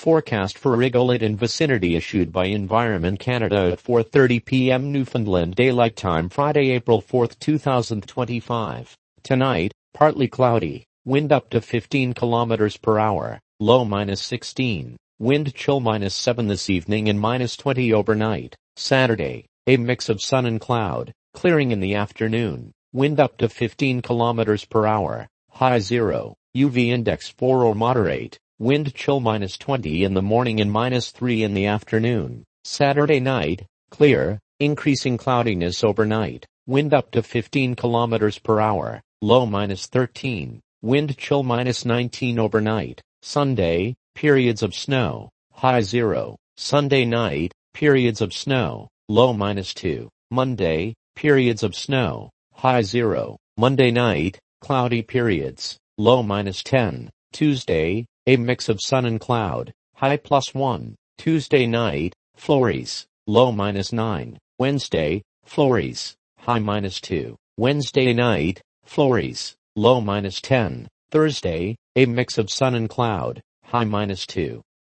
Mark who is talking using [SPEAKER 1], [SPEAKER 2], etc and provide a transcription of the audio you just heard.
[SPEAKER 1] Forecast for regolith and vicinity issued by Environment Canada at 4:30 p.m. Newfoundland Daylight Time, Friday, April 4, 2025. Tonight, partly cloudy, wind up to 15 km per hour, low -16, wind chill -7 this evening and -20 overnight. Saturday, a mix of sun and cloud, clearing in the afternoon, wind up to 15 km per hour, high 0, UV index 4 or moderate. Wind chill -20 in the morning and -3 in the afternoon. Saturday night, clear, increasing cloudiness overnight. Wind up to 15 km per hour, low -13. Wind chill -19 overnight. Sunday, periods of snow, high 0. Sunday night, periods of snow, low -2. Monday, periods of snow, high 0. Monday night, cloudy periods, low -10. Tuesday, a mix of sun and cloud, high +1. Tuesday night, flurries, low -9. Wednesday, flurries, high -2. Wednesday night, flurries, low -10. Thursday, a mix of sun and cloud, high -2.